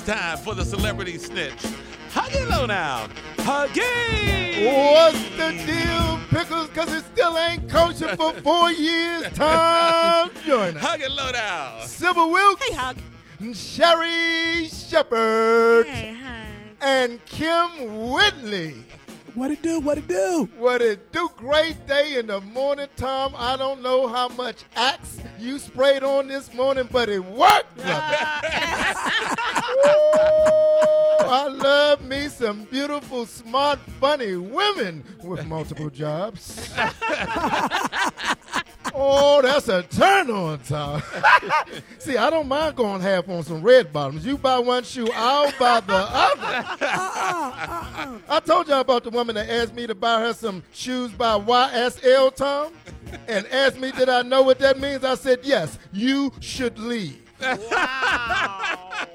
time for the celebrity snitch. Huggy Lowdown. Huggy! What's the deal, Pickles? Because it still ain't kosher for 4 years. Tom Joyner. Huggy Lowdown. Sybil Wilkes. Hey, Hug. Sherry Shepherd. Hey, Hug. And Kim Whitley. What it do? What it do? What it do? Great day in the morning, Tom. I don't know how much Axe you sprayed on this morning, but it worked, brother. Ooh, I love me some beautiful, smart, funny women with multiple jobs. Oh, that's a turn on, Tom. See, I don't mind going half on some red bottoms. You buy one shoe, I'll buy the other. I told y'all about the woman that asked me to buy her some shoes by YSL, Tom, and asked me did I know what that means. I said, yes, you should leave. Wow.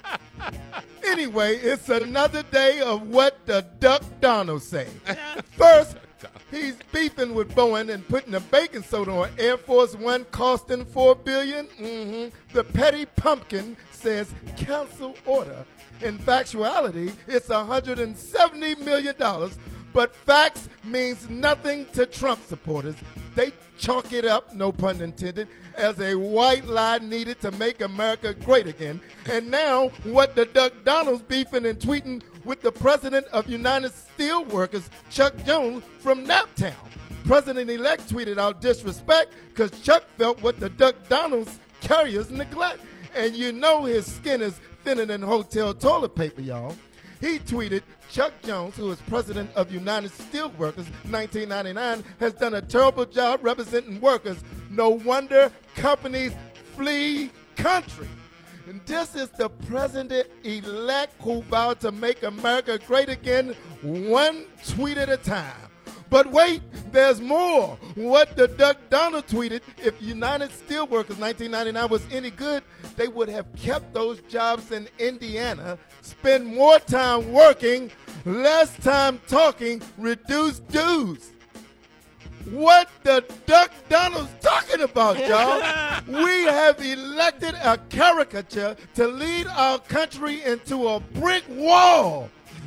Anyway, it's another day of what the Duck Donald say. First, he's beefing with Boeing and putting a baking soda on Air Force One costing $4 billion. The petty pumpkin says cancel order. In factuality, it's $170 million, but facts means nothing to Trump supporters. They chalk it up, no pun intended, as a white lie needed to make America great again. And now, what the Duck Donald's beefing and tweeting with the president of United Steelworkers, Chuck Jones, from Naptown. President-elect tweeted out disrespect because Chuck felt what the Duck Donald's carriers neglect. And you know his skin is thinner than hotel toilet paper, y'all. He tweeted, Chuck Jones, who is president of United Steelworkers 1999, has done a terrible job representing workers. No wonder companies flee country. And this is the president-elect who vowed to make America great again, one tweet at a time. But wait, there's more. What the Duck Donald tweeted, if United Steelworkers 1999 was any good, they would have kept those jobs in Indiana, spend more time working, less time talking, reduce dues. What the Duck Donald's talking about, y'all? We have elected a caricature to lead our country into a brick wall.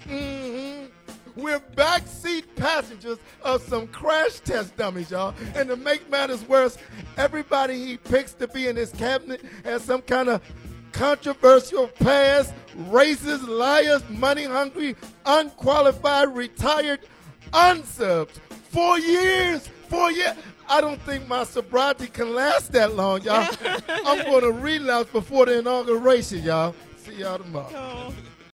We're backseat passengers of some crash test dummies, y'all. And to make matters worse, everybody he picks to be in his cabinet has some kind of controversial past, racist, liars, money-hungry, unqualified, retired, unsubs. 4 years. 4 years. I don't think my sobriety can last that long, y'all. I'm going to relapse before the inauguration, y'all. See y'all tomorrow. Oh.